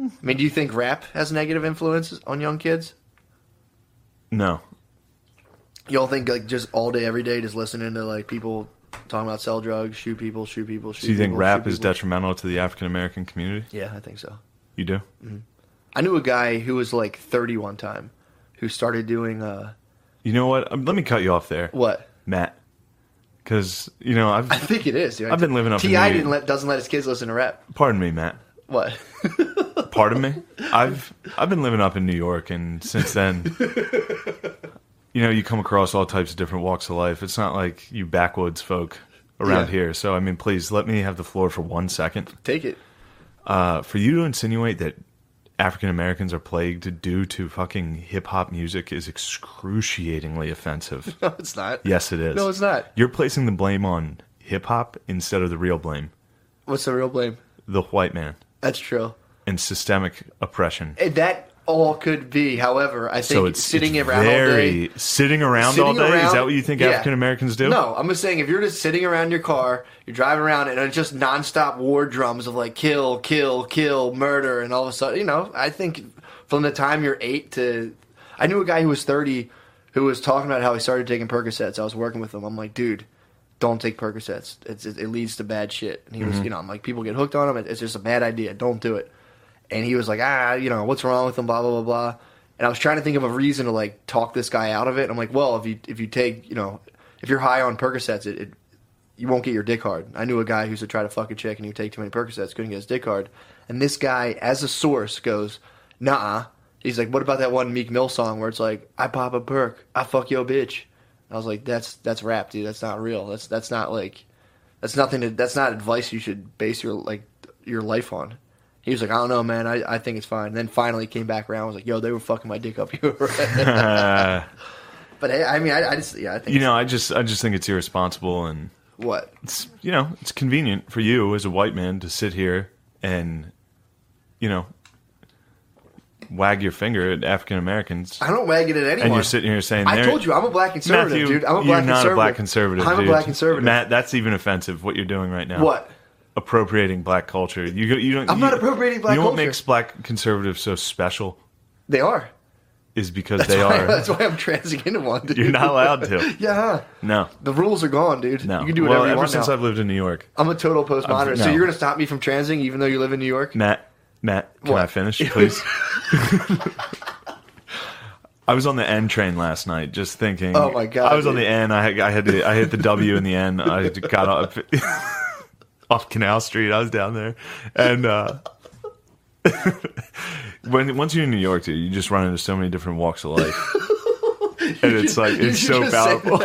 mean, do you think rap has negative influences on young kids? No. You don't think like just all day, every day, just listening to like people talking about sell drugs, shoot people, shoot people, shoot people? Do you think rap is people? detrimental to the African American community? Yeah, I think so. You do? Mm-hmm. I knew a guy who was like 30 one time who started doing... You know what? Let me cut you off there. What? Matt. Because, I think it is, dude. I've been living up in T.I. doesn't let his kids listen to rap. Pardon me, Matt. What? Pardon me? I've been living up in New York, and since then, you come across all types of different walks of life. It's not like you backwoods folk around here. So, I mean, please, let me have the floor for 1 second. Take it. For you to insinuate that African Americans are plagued due to fucking hip-hop music is excruciatingly offensive. No, it's not. Yes, it is. No, it's not. You're placing the blame on hip-hop instead of the real blame. What's the real blame? The white man. That's true. And systemic oppression. That all could be. However, I think so it's sitting it's around all day. Sitting around all day? Is that what you think African Americans do? No, I'm just saying if you're just sitting around your car, you're driving around, and it's just nonstop war drums of like kill, kill, kill, murder, and all of a sudden, I think from the time you're 8 to... I knew a guy who was 30 who was talking about how he started taking Percocets. I was working with him. I'm like, dude, don't take Percocets. It leads to bad shit. And he was, I'm like, people get hooked on them. It's just a bad idea. Don't do it. And he was like, what's wrong with them, blah, blah, blah, blah. And I was trying to think of a reason to, like, talk this guy out of it. And I'm like, well, if you take, if you're high on Percocets, you won't get your dick hard. I knew a guy who used to try to fuck a chick and he would take too many Percocets, couldn't get his dick hard. And this guy, as a source, goes, nah. He's like, what about that one Meek Mill song where it's like, I pop a perk, I fuck your bitch. I was like, that's rap, dude. That's not real. That's not like, that's not advice you should base your life on. He was like, I don't know, man. I think it's fine. And then finally came back around. I was like, yo, they were fucking my dick up. You were right. But hey, I mean, I think I just think it's irresponsible and what? It's it's convenient for you as a white man to sit here and wag your finger at African Americans. I don't wag it at anyone. And you're sitting here saying, I told you I'm a black conservative, Matthew, dude. I'm a black conservative. You're not a black conservative. I'm dude. a black conservative. Matt, that's even offensive. What you're doing right now. What? Appropriating black culture. I'm not appropriating black culture. You know what makes black conservatives so special? They are. Is because they are. That's why I'm transing into one, dude. You're not allowed to. Yeah. No. The rules are gone, dude. No. You can do whatever you want ever since now. I've lived in New York. I'm a total postmodernist. No. So you're going to stop me from transing even though you live in New York? Matt, can I finish, please? I was on the N train last night, just thinking. Oh my god! I was on the N. I hit the W in the N. I got up off Canal Street. I was down there, and once you're in New York, dude, you just run into so many different walks of life, and it's like it's so powerful.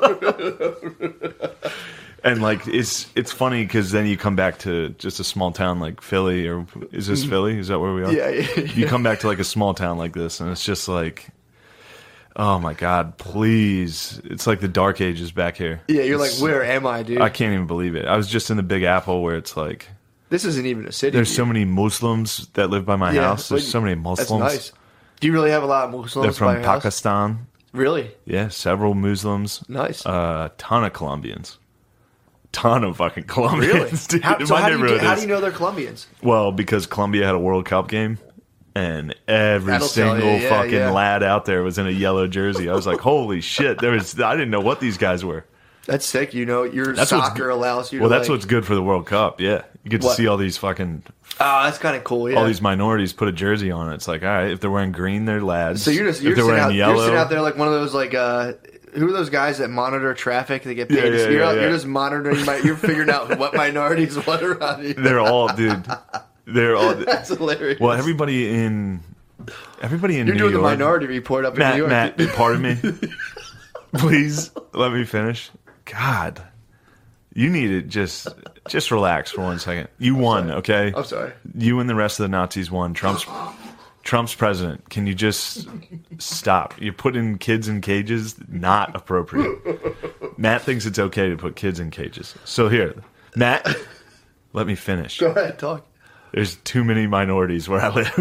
And like it's funny because then you come back to just a small town like Philly, or is this Philly? Is that where we are? Yeah. You come back to like a small town like this, and it's just like. Oh my God! Please, it's like the Dark Ages back here. Yeah, you're like, where am I, dude? I can't even believe it. I was just in the Big Apple, where it's like, this isn't even a city. There's so many Muslims that live by my house. There's so many Muslims. That's nice. Do you really have a lot of Muslims? They're from by your Pakistan. House? Really? Yeah, several Muslims. Nice. Ton of Colombians. Ton of fucking Colombians. Really? Dude, How do you know they're Colombians? Well, because Colombia had a World Cup game. And every single fucking lad out there was in a yellow jersey. I was like, holy shit. I didn't know what these guys were. That's sick. Your soccer allows you to. Well, that's what's good for the World Cup. Yeah. You get to see all these fucking. Oh, that's kind of cool. Yeah. All these minorities put a jersey on it. It's like, all right, if they're wearing green, they're lads. So you're sitting out there like one of those, like, who are those guys that monitor traffic? They get paid. You're just monitoring. You're figuring out what minorities what around you. They're all, dude. They're all. That's hilarious. Well, everybody in You're New doing York, the Minority Report up in New York. Matt, pardon me. Please let me finish. God, you need to just relax for 1 second. You won, okay? I'm sorry. You and the rest of the Nazis won. Trump's president. Can you just stop? You're putting kids in cages. Not appropriate. Matt thinks it's okay to put kids in cages. So here, Matt, let me finish. Go ahead, talk. There's too many minorities where I live.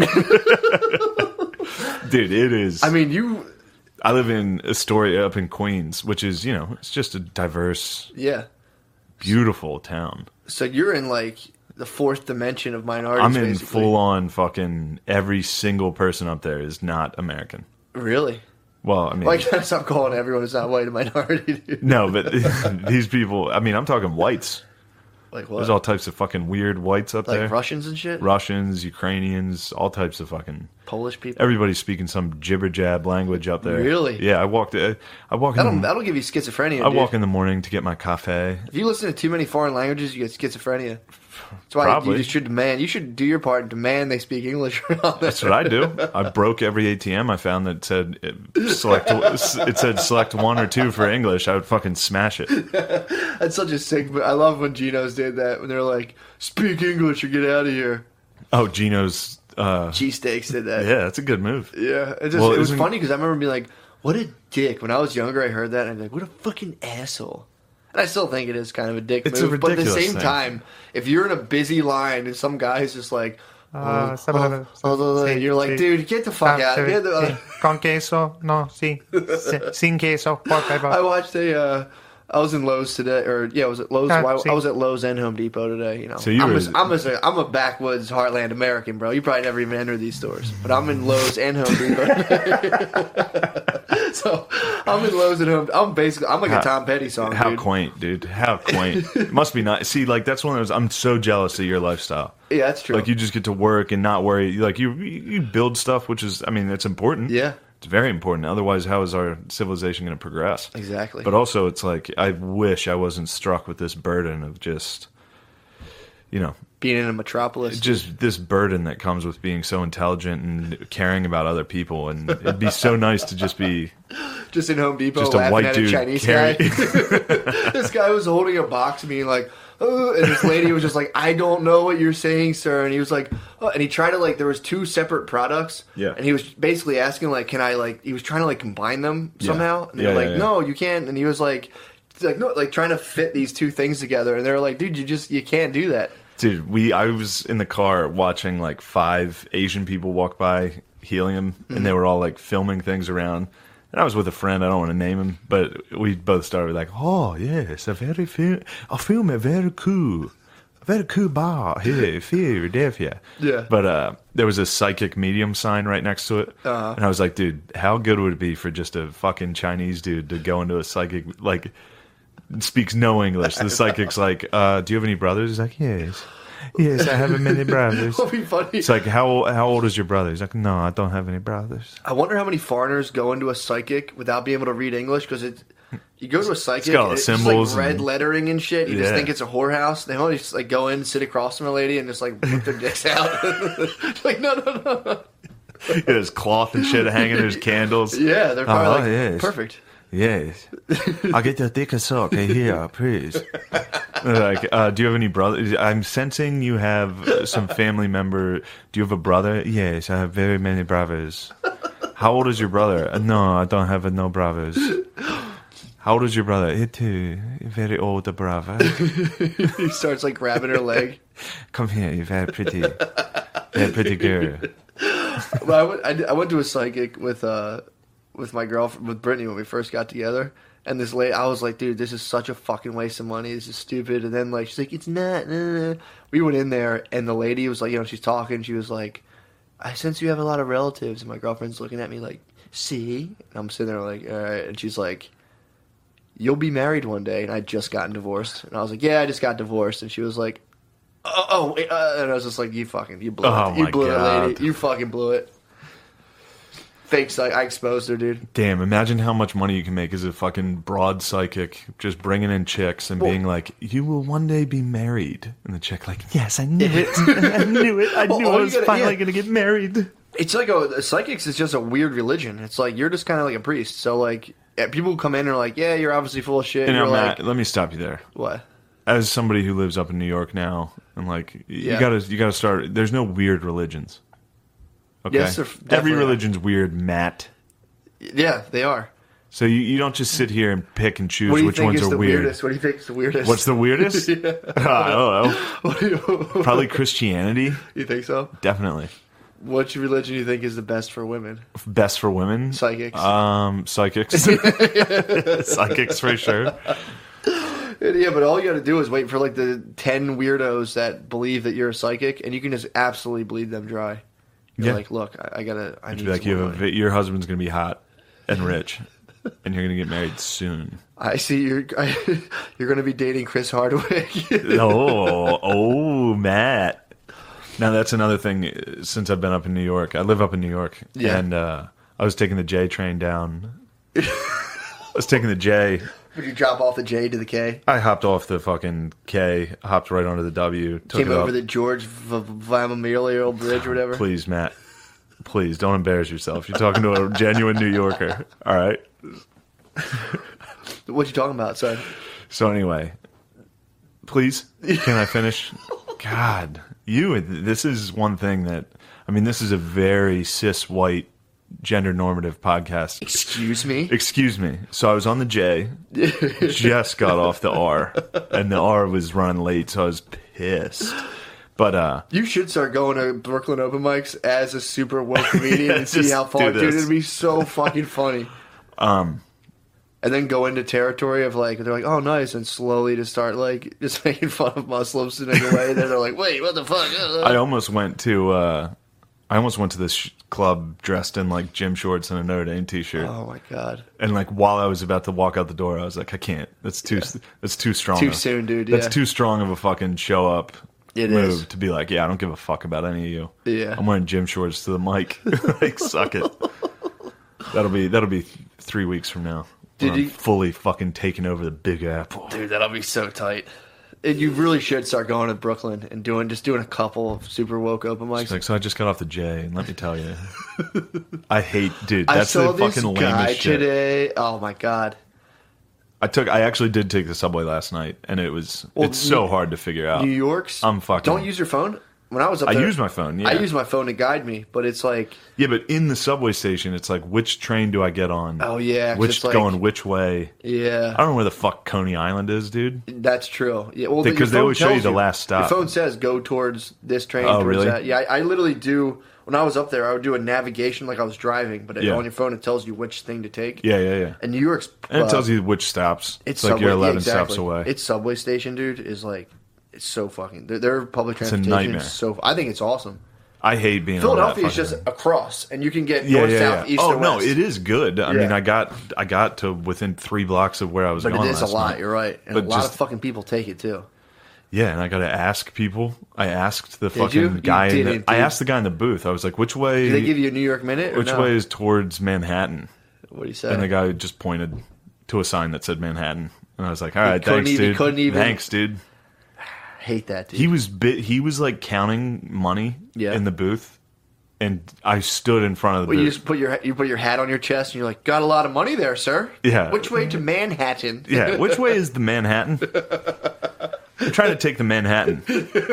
Dude, it is. I mean, I live in Astoria up in Queens, which is, it's just a diverse, beautiful town. So you're in, like, the fourth dimension of minorities. I'm in basically. full on fucking every single person up there is not American. Really? Well, I mean, Why can't I stop calling everyone who's not white a minority? Dude? no, but these people. I mean, I'm talking whites. Like what? There's all types of fucking weird whites up like there. Russians and shit. Russians, Ukrainians, all types of fucking. Polish people. Everybody's speaking some jibber jab language up there. Really? Yeah, I walk. That'll give you schizophrenia. I walk in the morning to get my cafe. If you listen to too many foreign languages, you get schizophrenia. That's why Probably. you should demand. You should do your part and demand they speak English. That's what I do. I broke every ATM I found that said select one or two for English. I would fucking smash it. That's such a sick. I love when Geno's did that when they're like, "Speak English or get out of here." Oh, Geno's. Cheesesteaks did that. Yeah, that's a good move. Yeah, it was funny because I remember being like, "What a dick!" When I was younger, I heard that and I'm like, "What a fucking asshole." And I still think it is kind of a dick It's move. a But at the ridiculous same thing. time, if you're in a busy line and some guy is just like, you're like, dude, get the fuck out. Get the, Con queso? No, sí. Sin queso, por favor. I watched I was in Lowe's today, I was at Lowe's. I was at Lowe's and Home Depot today. You know, So I'm a backwoods heartland American, bro. You probably never even entered these stores, but I'm in Lowe's and Home Depot today. So I'm in Lowe's and Home. I'm like a Tom Petty song. How dude. quaint, dude. How quaint. It must be nice. See, like, that's one of those. I'm so jealous of your lifestyle. Yeah, that's true. Like, you just get to work and not worry. Like, you build stuff, which is, I mean, it's important. Yeah. It's very important. Otherwise, how is our civilization going to progress? Exactly. But also, it's like, I wish I wasn't struck with this burden of just, being in a metropolis. just this burden that comes with being so intelligent and caring about other people. And it'd be so nice to just be Just in Home Depot, just a laughing white at a dude Chinese carrying. guy. This guy was holding a box, being like, and this lady was just like, "I don't know what you're saying, sir." And he was like, and he tried to like, there was two separate products, Yeah. and he was basically asking like, "Can I like?" He was trying to like combine them somehow, and they were Yeah, like, yeah. "No, you can't." And he was like, no, like trying to fit these two things together, and they were like, "Dude, you can't do that." Dude, I was in the car watching like 5 Asian people walk by Helium, and they were all like filming things around. And I was with a friend, I don't want to name him, but we both started like, "Oh yes, a film very cool bar here in Philadelphia." Yeah. But there was a psychic medium sign right next to it, and I was like, "Dude, how good would it be for just a fucking Chinese dude to go into a psychic like?" Speaks no English. The psychic's like, "Do you have any brothers?" He's like, "Yes, I have many brothers." That'd be funny. It's like, how old is your brother? He's like, "No, I don't have any brothers." I wonder how many foreigners go into a psychic without being able to read English because you go to a psychic, got all the it's just symbols like red and- lettering and shit. You just Yeah. think it's a whorehouse. They only just like go in, sit across from a lady, and just like whip their dicks out. Like no. There's cloth and shit hanging. There's candles. Yeah, they're probably like yes. perfect. Yes, I'll get your dick a sock here, please. Like, do you have any brothers? I'm sensing you have some family member. Do you have a brother? Yes, I have very many brothers. How old is your brother? No, I don't have no brothers. How old is your brother? He too, very old brother. He starts like grabbing her leg. Come here, you're very pretty girl. But I went to a psychic with my girlfriend, with Brittany, when we first got together. And this lady, I was like, dude, this is such a fucking waste of money. This is stupid. And then like, she's like, it's not. Nah. We went in there, and the lady was like, she's talking. She was like, I sense you have a lot of relatives. And my girlfriend's looking at me like, see? And I'm sitting there like, all right. And she's like, you'll be married one day. And I'd just gotten divorced. And I was like, yeah, I just got divorced. And she was like, and I was just like, you blew it. Oh, You my blew it, God. lady. You fucking blew it. Fake psych. I exposed her, dude. Damn, imagine how much money you can make as a fucking broad psychic, just bringing in chicks and being like, "You will one day be married," and the chick like, "Yes, I knew it. I knew it. I knew I was finally going to get married." It's like psychics is just a weird religion. It's like you're just kind of like a priest. So like people come in and are like, "Yeah, you're obviously full of shit." And You're I'm like, not, let me stop you there. what? As somebody who lives up in New York now, and like, Yeah. you gotta start. There's no weird religions. Okay, Yes, there every definitely are. religion's weird, Matt. Yeah, they are. So you don't just sit here and pick and choose What do you which think ones is are the weird. weirdest? What do you think is the weirdest? What's the weirdest? Yeah. I don't know. What do you, Probably Christianity. you think so? Definitely. Which religion do you think is the best for women? Best for women? Psychics. Psychics. Psychics for sure. Yeah, but all you got to do is wait for like the 10 weirdos that believe that you're a psychic, and you can just absolutely bleed them dry. You're like, look, I need Be like, some more money. your husband's gonna be hot and rich, and you're gonna get married soon. I see you're going to be dating Chris Hardwick. Oh, Matt. Now that's another thing. Since I've been up in New York, I live up in New York, and I was taking the J train down. I was taking the J. Would you drop off the J to the K? I hopped off the fucking K, hopped right onto the W, took Came it over up. the George Vlamamelial Bridge or whatever. Please, Matt. Please don't embarrass yourself. You're talking to a genuine New Yorker. All right. What you talking about? Sorry. So anyway, please, can I finish? God, this is one thing that, I mean, this is a very cis white gender normative podcast. Excuse me? Excuse me. So I was on the J, just got off the R, and the R was running late, so I was pissed. But You should start going to Brooklyn open mics as a super woke comedian and see Just how far, do dude. this. It'd be so fucking funny. And then go into territory of like they're like, oh nice, and slowly just start like just making fun of Muslims in a way. Then they're like, wait, what the fuck? I almost went to this club dressed in like gym shorts and a Notre Dame t-shirt. Oh my god. And like while I was about to walk out the door, I was like, I can't. That's too strong. Too soon, dude. That's Yeah. too strong of a fucking show up It move is. to be like, yeah, I don't give a fuck about any of you. Yeah. I'm wearing gym shorts to the mic. Like, suck it. That'll be 3 weeks from now. Did when I'm you- fully fucking taking over the Big Apple? Dude, that'll be so tight. And you really should start going to Brooklyn and doing a couple of super woke open mics. It's like, so I just got off the J, and let me tell you, I hate, dude. I That's saw the this fucking guy lamest shit. today. Oh my god. I actually did take the subway last night, and it's so hard to figure out. New York's. I'm fucking- Don't use your phone. When I was up I there, use my phone. Yeah, I use my phone to guide me, but it's like, yeah, but in the subway station, it's like, which train do I get on? oh yeah, 'cause which it's like, going which way? yeah, I don't know where the fuck Coney Island is, dude. that's true. Yeah, well, Because your they phone always show you tells the last stop. Your phone says go towards this train. Oh, towards really? That. Yeah, I literally do. When I was up there, I would do a navigation like I was driving, but Yeah. on your phone it tells you which thing to take. Yeah. And New York's And it tells you which stops. It's like subway, you're 11 yeah, exactly. stops away. Its subway station, dude, is like it's so fucking. Their public a transportation nightmare. is so. I think it's awesome. I hate being Philadelphia on is that just fucking- across, and you can get north, south, east, Oh or no, west. it is good. I Yeah. mean, I got to within 3 blocks of where I was But going. it is a last lot. night. You're right, and But a lot just- of fucking people take it too. Yeah, and I got to ask people. I asked the you? fucking You guy. didn't, I dude. asked the guy in the booth. I was like, "Which way? Do they give you a New York minute? Or which no? way is towards Manhattan?" What do you say? And the guy just pointed to a sign that said Manhattan, and I was like, "All right, couldn't thanks, even- dude. couldn't even- Thanks, dude." Hate that, dude. He was like counting money Yeah. in the booth, and I stood in front of the Well, you booth. just put your hat on your chest, and you're like, "Got a lot of money there, sir." Yeah. Which way to Manhattan? Yeah, which way is the Manhattan? I'm trying to take the Manhattan.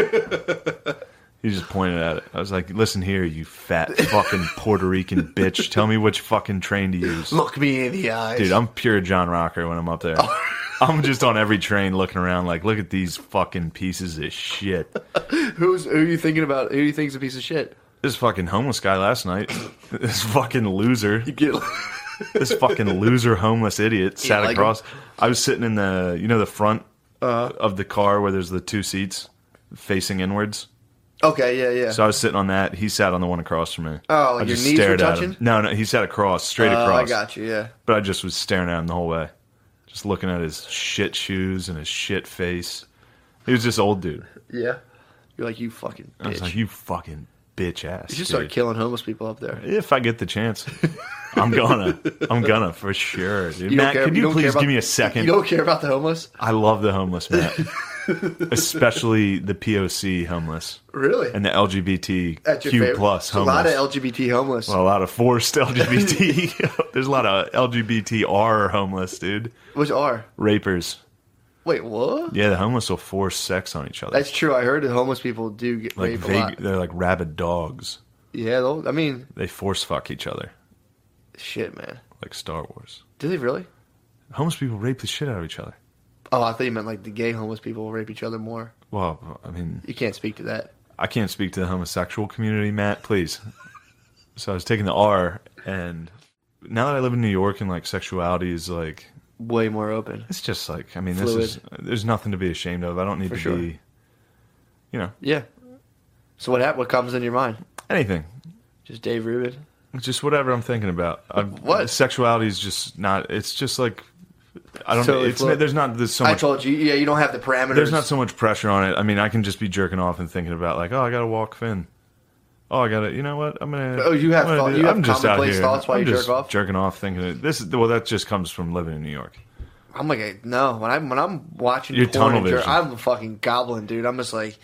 He just pointed at it. I was like, listen here, you fat fucking Puerto Rican bitch. Tell me which fucking train to use. Look me in the eyes, Dude, I'm pure John Rocker when I'm up there. I'm just on every train looking around like, look at these fucking pieces of shit. Who are you thinking about? Who do you think's a piece of shit? This fucking homeless guy last night. This fucking loser. You get This fucking loser homeless idiot sat like across. I was sitting in the front of the car where there's the 2 seats facing inwards. okay, yeah. So I was sitting on that. He sat on the one across from me. Oh, I your just knees were stared at touching? him. No, he sat straight I across. got you. Yeah. But I just was staring at him the whole way, just looking at his shit shoes and his shit face. He was just old dude. Yeah. You're like, you fucking bitch. I was like, you fucking bitch ass. You should start dude. killing homeless people up there. If I get the chance, I'm gonna for sure, dude. You don't Matt, care- could you you don't care please about- give me a second? You don't care about the homeless? I love the homeless, Matt. Especially the POC homeless Really? and the That's your LGBTQ favorite? plus There's a lot homeless. of LGBT homeless. Well, a lot of forced LGBT. There's a lot of LGBTR homeless, dude. Which are? Rapers. Wait, what? Yeah, the homeless will force sex on each other. That's true. I heard that homeless people do get like raped a lot. they're like rabid dogs. Yeah, I mean, They force fuck each other, shit, man. like Star Wars. Do they really? Homeless people rape the shit out of each other. Oh, I thought you meant like the gay homeless people will rape each other more. Well, I mean, You can't speak to that. I can't speak to the homosexual community, Matt, please. So I was taking the R, and now that I live in New York and like sexuality is like way more open. It's just like, I mean, Fluid. there's nothing to be ashamed of. I don't need For to sure. be, you know, Yeah. So what comes in your mind? anything. Just Dave Rubin. Just whatever I'm thinking about. What? Sexuality is just not, it's just like, I don't Totally know. It's, fluid. there's so I much, told you, yeah, you don't have the parameters. there's not so much pressure on it. I mean, I can just be jerking off and thinking about like, oh, I got to walk Finn. Oh, I got to, you know what? I'm going to. Oh, you have thought- you have I'm just out commonplace here. thoughts while I'm you just jerk off? jerking off thinking, well, that just comes from living in New York. I'm like, no. When I'm watching Your porn tunnel and vision. I'm a fucking goblin, dude. I'm just like,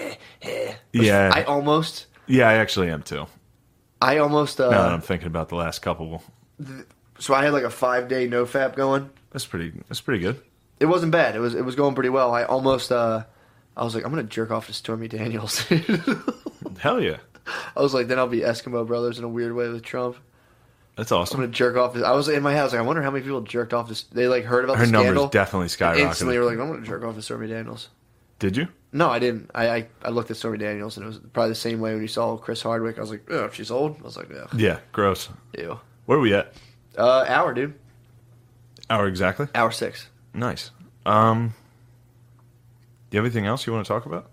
Yeah. I almost, Yeah, I actually am too. now Now that I'm thinking about the last couple. So I had like a 5-day nofap going. That's pretty good. It wasn't bad. It was going pretty well. I almost, I was like, I'm gonna jerk off to Stormy Daniels. Hell yeah. I was like, then I'll be Eskimo Brothers in a weird way with Trump. That's I'm awesome. gonna jerk off. I was in my head. I was like, I wonder how many people jerked off this. They like heard about Her the numbers scandal. definitely And instantly skyrocketed. were like, I'm gonna jerk off to Stormy Daniels. Did you? No, I didn't. I looked at Stormy Daniels and it was probably the same way when you saw Chris Hardwick. I was like, oh, she's old. I was like, yeah, Yeah, gross. ew. Where are we at? Hour, dude. Hour exactly? Hour 6. Nice. Do you have anything else you want to talk about?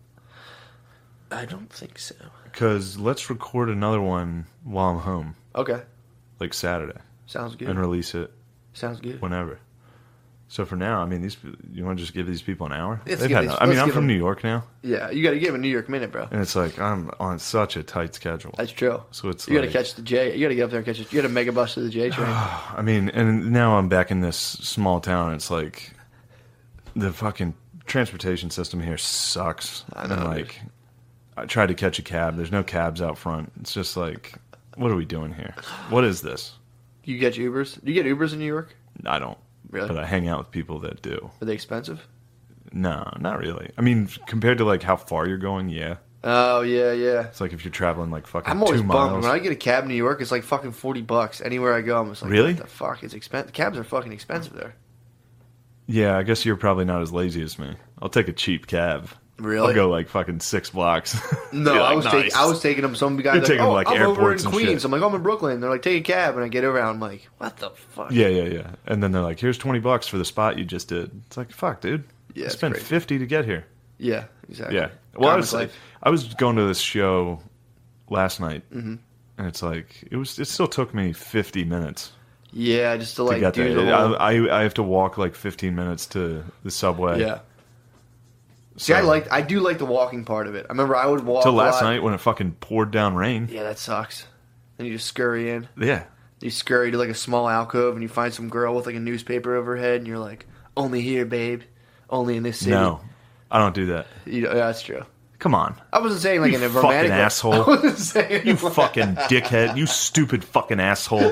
I don't think so. Because let's record another one while I'm home, Okay, like Saturday, sounds good. and release it Sounds good. whenever. So for now, I mean, you want to just give these people an hour? Let's They've give had these- no- I mean, let's I'm give from them- New York now, Yeah, you got to give a New York minute, bro. and it's like I'm on such a tight schedule. That's true. So it's you got to like- catch the J. You got to get up there and catch it. You got to mega bus to the J train. I mean, and now I'm back in this small town. It's like the fucking transportation system here sucks. I know, And like, I tried to catch a cab. There's no cabs out front. It's just like, what are we doing here? What is this? You get Ubers? Do you get Ubers in New York? I don't. Really? But I hang out with people that do. Are they expensive? No, not really. I mean, compared to like how far you're going, yeah. Oh yeah, yeah. It's like if you're traveling like fucking I'm always 2 bummed miles. when I get a cab in New York. It's like fucking $40 anywhere I go. I'm just like, Really? What the fuck? It's expensive. Cabs are fucking expensive there. Yeah, I guess you're probably not as lazy as me. I'll take a cheap cab. Really? I'll go like fucking 6 blocks. No, Be like, I was nice. I was taking them. Some guy You're like, taking them, oh, like, I'm over in airports and Queens. shit. I'm like, I'm in Brooklyn. They're like, take a cab, and I get around. I'm like, what the fuck? Yeah. And then they're like, here's $20 for the spot you just did. It's like, fuck, dude. Yeah, I it's spent crazy. 50 to get here. Yeah, exactly. Yeah. Well, Comic life. I was going to this show last night, and it's like, it still took me 50 minutes Yeah, just to to like get do there. the whole. I have to walk like 15 minutes to the subway. Yeah. See, I do like the walking part of it. I remember I would walk Till a last lot. night when it fucking poured down rain. Yeah, that sucks. Then you just scurry in. Yeah. You scurry to like a small alcove, and you find some girl with like a newspaper over her head, and you're like, "Only here, babe. Only in this city." No, I don't do that. You know, yeah, that's true. Come on. I wasn't saying like You in a fucking romantic way. asshole. I wasn't saying You fucking dickhead. You stupid fucking asshole.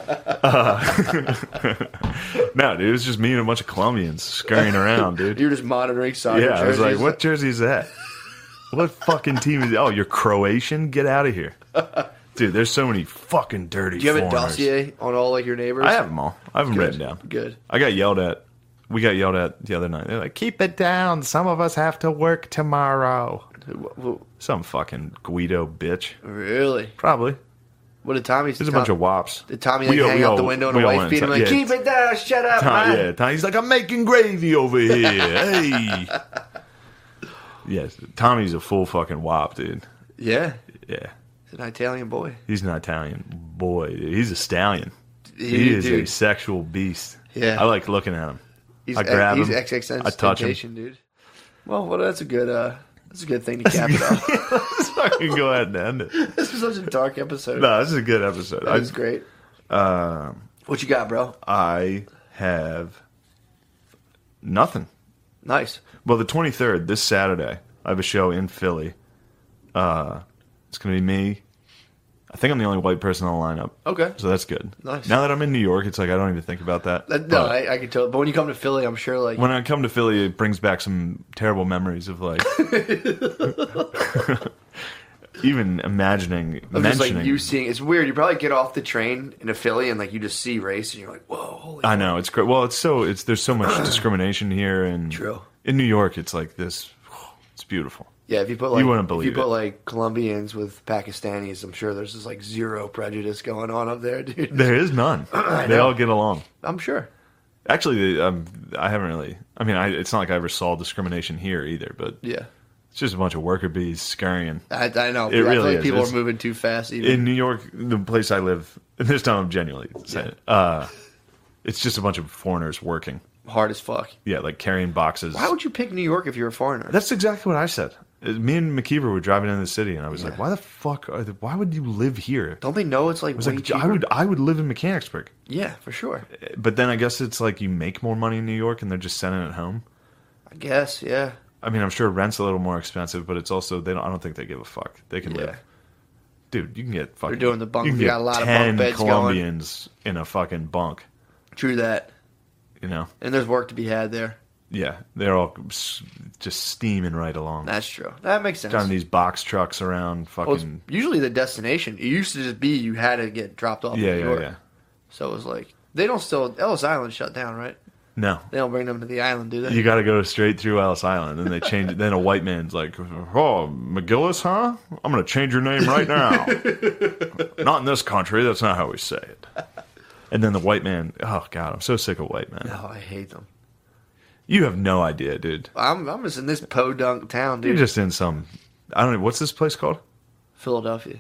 No, dude, it was just me and a bunch of Colombians scurrying around, dude. You're just monitoring soccer Yeah, I was like, jerseys. what jersey is that? What fucking team is Oh, you're Croatian? Get out of here. Dude, there's so many fucking dirty Do you have a foreigners. dossier on all like your neighbors? I have them all. I have them Good. written down. Good. I got yelled at. We got yelled at the other night. They're like, keep it down. Some of us have to work tomorrow. Some fucking Guido bitch. Really? Probably. What did Tommy? There's a bunch of wops. Did Tommy like, hang out the window and we a all wife went beat him like, inside. keep it down, shut up, man. Yeah, Tommy's like, I'm making gravy over here. Hey. Yes, Tommy's a full fucking wop, dude. Yeah. Yeah. He's an Italian boy. He's an Italian boy, dude. He's a stallion. He- He is a dude. sexual beast. Yeah. I like looking at him. He's I grab he's him. XXX I touch him. temptation, dude. Well, that's a good thing to cap it off. Let's fucking go ahead and end it. This was such a dark episode. No, this is a good episode. That was great. What you got, bro? I have nothing. Nice. Well, the 23rd, this Saturday, I have a show in Philly. It's going to be me. I think I'm the only white person on the lineup. Okay. So that's good. Nice. Now that I'm in New York, it's like I don't even think about that. No, But I can tell. But when you come to Philly, I'm sure like when I come to Philly, it brings back some terrible memories of like even imagining of just like mentioning. you seeing. It's weird. You probably get off the train into Philly and like you just see race and you're like, whoa, holy. I know it's great. Well, there's so much discrimination here, and True. in New York, it's like this. It's beautiful. Yeah, if you put like You wouldn't if you believe put it. like Colombians with Pakistanis, I'm sure there's just like zero prejudice going on up there, dude. There is none. They know. all get along. I'm sure. Actually, I haven't really. I mean, it's not like I ever saw discrimination here either, but Yeah. it's just a bunch of worker bees scurrying. I know. It I really feel like is. people It's- are moving too fast. Even. In New York, the place I live, and this time I'm genuinely saying it, it's just a bunch of foreigners working. Hard as fuck. Yeah, like carrying boxes. Why would you pick New York if you're a foreigner? That's exactly what I said. Me and McKeever were driving into the city, and I was like, "Why the fuck? Why would you live here?" Don't they know it's like I was way like, cheaper? I would live in Mechanicsburg, Yeah, for sure. but then I guess it's like you make more money in New York, and they're just sending it home. I guess. Yeah. I mean, I'm sure rent's a little more expensive, but it's also I don't think they give a fuck. They can Yeah. live. Dude, you can get fucking. doing the bunk- You can we get got a lot of 10 bunk beds going. Colombians in a fucking bunk. True that. You know. And there's work to be had there. Yeah, they're all just steaming right along. That's true. That makes sense. Driving these box trucks around, Well, it's fucking. usually the destination. It used to just be you had to get dropped off. Yeah, in New yeah, York. yeah. So it was like they don't still Ellis Island shut down, right? No, They don't bring them to the island, do they? you got to go straight through Ellis Island, and they change it. Then a white man's like, "Oh, McGillis, huh? I'm going to change your name right now." Not in this country. That's not how we say it. And then the white man. Oh God, I'm so sick of white men. Oh, I hate them. You have no idea, dude. I'm just in this podunk town, You're dude. just in some. I don't know. What's this place called? Philadelphia.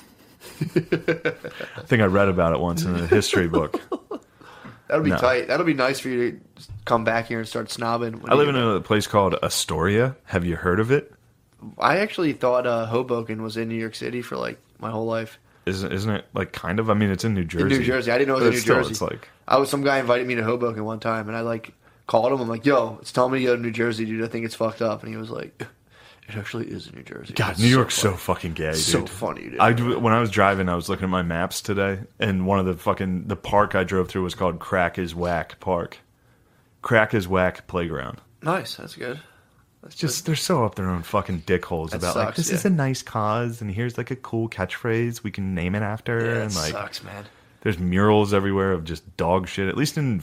I think I read about it once in a history book. That'll be No. tight. That'll be nice for you to come back here and start snobbing. I live in a place called Astoria. Have you heard of it? I actually thought Hoboken was in New York City for like my whole life. Isn't it like kind of? I mean, it's in New Jersey. In New Jersey, I didn't know it was But in New still, Jersey. It's like Some guy invited me to Hoboken one time, and I like called him. I'm like, "Yo, it's telling me to go to New Jersey, dude. I think it's fucked up." And he was like, "It actually is in New Jersey." God, It's New York's so funny. fucking gay, dude. So funny, dude. When I was driving, I was looking at my maps today, and one of the park I drove through was called Crack is Whack Park. Crack is Whack Playground. Nice. That's good. It's just they're so up their own fucking dickholes That about like sucks, this is yeah. a nice cause, and here's like a cool catchphrase we can name it after, Yeah, and it like sucks, man. there's murals everywhere of just dog shit. At least in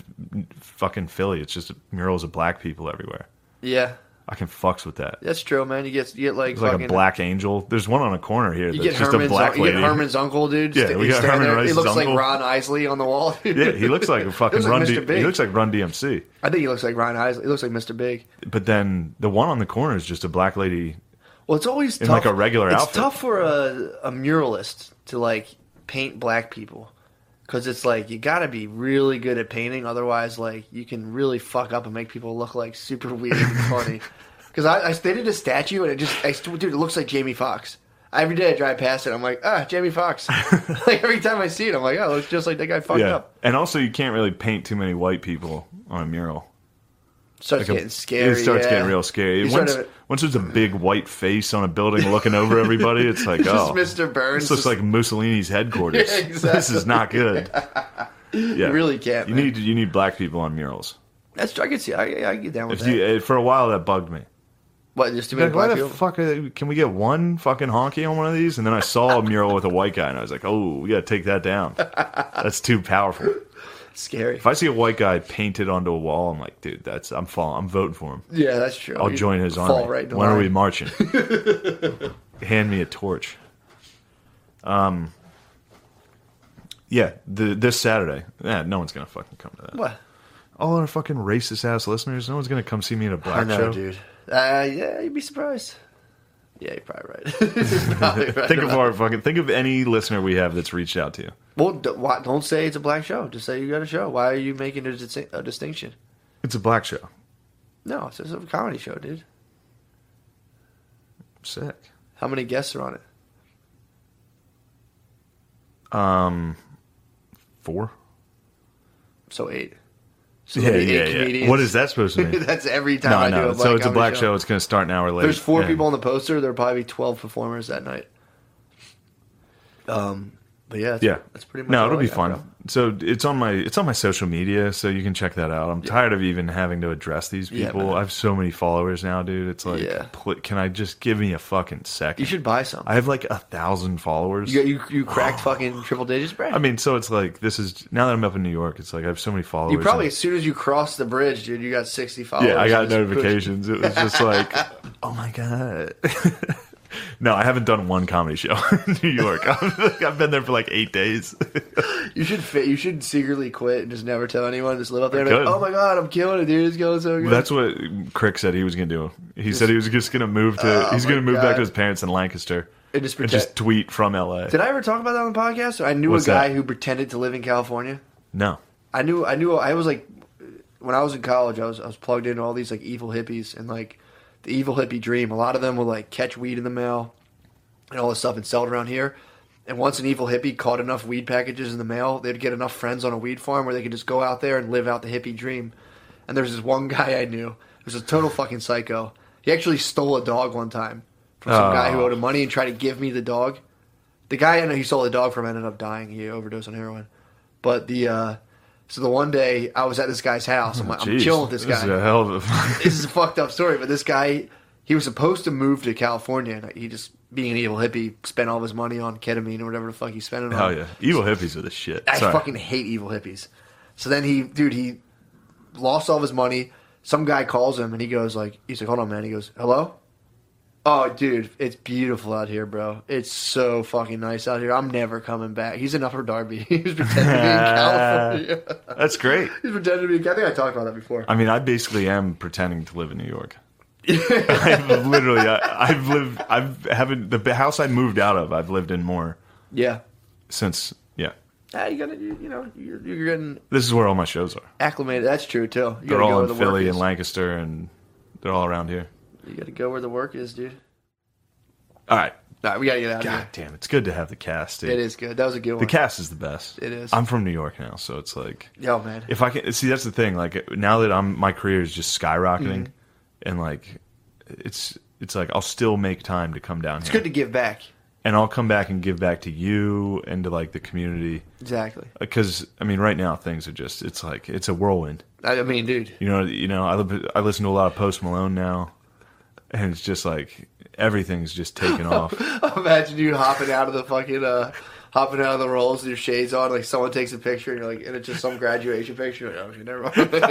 fucking Philly, it's just murals of black people everywhere. Yeah, I can fucks with that. that's true, man. You get like There's like fucking a black angel. There's one on a corner here You that's get just Herman's, a black you lady. get Herman's uncle, dude. Yeah, we He's got standing Herman there. Rice's He looks uncle. like Ron Isley on the wall. Yeah, he looks like a fucking He looks like Run. Mr. Big. He looks like Run DMC. I think he looks like Ron Isley. He looks like Mr. Big. But then the one on the corner is just a black lady. Well, it's always In, tough. like, a regular it's outfit. tough for a muralist to like paint black people because it's like you got to be really good at painting. Otherwise, like you can really fuck up and make people look like super weird and funny. Because they did a statue and dude, it looks like Jamie Foxx. Every day I drive past it, I'm like, Jamie Foxx. Like every time I see it, I'm like, oh, it looks just like that guy fucked up. And also you can't really paint too many white people on a mural. Starts Like getting scary. It starts yeah. getting real scary. You Once, sort of- once there's a big white face on a building looking over everybody, it's like, It's oh, just Mr. Burns. this looks just- like Mussolini's headquarters. Yeah, exactly. This is not good. Yeah. You really can't. You man. need black people on murals. That's I can see. I get down with If that. you, for a while that bugged me. What? Just too many Like, why black the people? fuck can we get one fucking honky on one of these? And then I saw a mural with a white guy, and I was like, oh, we got to take that down. That's too powerful. Scary. If I see a white guy painted onto a wall, I'm like, dude, I'm voting for him. Yeah, that's true. I'll You join his fall army. Right in the When are line. we marching? Hand me a torch. Yeah, this Saturday. Yeah, no one's gonna fucking come to that. What? All our fucking racist ass listeners. No one's gonna come see me in a black I know, show. dude. Yeah, you'd be surprised. Yeah, you're probably right. You're probably right Think of any listener we have that's reached out to you. Well, don't say it's a black show. Just say you got a show. Why are you making a distinction? It's a black show. No, it's just a comedy show, dude. Sick. How many guests are on it? 4. So 8. So Yeah, there'll be yeah, 8 yeah. comedians. What is that supposed to mean? That's every time I do a No, black so it's a comedy black show. It's going to start an hour later. There's 4 Yeah. people on the poster. There'll probably be 12 performers that night. But yeah, that's pretty much. No, all it'll I be got, fun. bro. So it's on my social media, so you can check that out. I'm tired of even having to address these Yeah, people. man. I have so many followers now, dude. It's like, Yeah. can I just give me a fucking second? You should buy some. I have like 1,000 followers. You cracked fucking triple digits, bro. I mean, so it's like now that I'm up in New York, it's like I have so many followers. You probably and- as soon as you cross the bridge, dude, you got 60 followers. yeah, I got Just push- notifications. It was just like, oh my god. No, I haven't done one comedy show in New York. I've been there for like 8 days. You should secretly quit and just never tell anyone. Just live up there. And be like, Good. oh my god, I'm killing it, dude. It's going so good. That's what Crick said he was going to do. He said he was just going to move to. He's going to move back God. to his parents in Lancaster and just and pretend. just tweet from LA. Did I ever talk about that on the podcast? I knew What's a guy that? who pretended to live in California. No. I was like, when I was in college, I was plugged into all these like evil hippies and like the evil hippie dream. A lot of them would like catch weed in the mail and all this stuff and sell it around here. And once an evil hippie caught enough weed packages in the mail, they'd get enough friends on a weed farm where they could just go out there and live out the hippie dream. And there's this one guy I knew who was a total fucking psycho. He actually stole a dog one time from some guy who owed him money and tried to give me the dog. The guy I know he stole the dog from ended up dying. He overdosed on heroin. But so the one day I was at this guy's house. I'm Jeez, chilling with this guy. This is a hell of a. This is a fucked up story, but this guy, he was supposed to move to California, and he just, being an evil hippie, spent all of his money on ketamine or whatever the fuck he spent it on. Hell yeah. Evil hippies are the shit. I Sorry. fucking hate evil hippies. So then he lost all of his money. Some guy calls him, and he's like, hold on, man. He goes, hello? Oh, dude, it's beautiful out here, bro. It's so fucking nice out here. I'm never coming back. He's in Upper Darby. He was pretending to be in California. That's great. He's pretending to be. I think I talked about that before. I mean, I basically am pretending to live in New York. I've literally, the house I moved out of, I've lived in more Yeah. since, yeah. You gotta, you're getting This is where all my shows are. acclimated. That's true too. You They're gotta go all where in the work Philly is. and Lancaster, and they're all around here. You gotta go where the work is, dude. All right. All right, we gotta get out of God here. damn, it's good to have the cast, dude. It is good. That was a good The one. cast is the best. It is. I'm from New York now, so it's like, Yo, man. if I can see, that's the thing. Like now that my career is just skyrocketing, and like it's like I'll still make time to come down It's here, good to give back. and I'll come back and give back to you and to like the community. Exactly. Because I mean, right now things are just it's like it's a whirlwind. I mean, dude. You know, I listen to a lot of Post Malone now, and it's just like everything's just taken off. Imagine you hopping out of the fucking hopping out of the rolls with your shades on, like someone takes a picture and you're like, and it's just some graduation picture. Like, oh, okay, never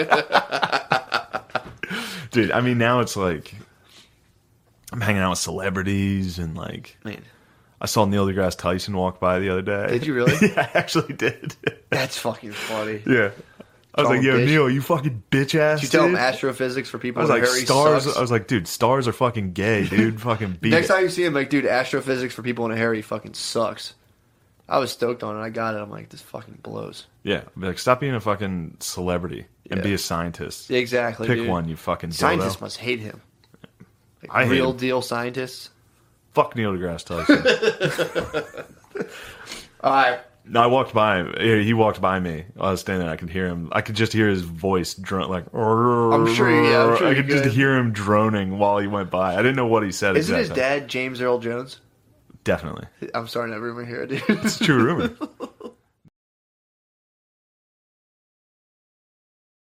mind. Dude, I mean, now it's like I'm hanging out with celebrities, and like Man, I saw Neil deGrasse Tyson walk by the other day. did you really? Yeah, I actually did. That's fucking funny. Yeah. I was Call like, him yo, bitch. Neil, you fucking bitch ass. Did you tell him dude. astrophysics for people I was who like, Harry stars. sucks? I was like, dude, stars are fucking gay, dude. Fucking beat Next it. time you see him, like, dude, astrophysics for people in a Harry fucking sucks. I was stoked on it. I got it. I'm like, this fucking blows. Yeah, I'd be like, stop being a fucking celebrity and Yeah. be a scientist. Yeah, exactly. Pick dude. one, you fucking dildo. Scientists must hate him. Like, I hate real him. deal scientists. Fuck Neil deGrasse Tyson. All right. No, I walked by him. He walked by me. I was standing there. I could hear him. I could just hear his voice drone like. I'm sure I you could just could. hear him droning while he went by. I didn't know what he said. Isn't his exactly. dad James Earl Jones? Definitely. I'm starting that rumor here, dude. It's a true rumor.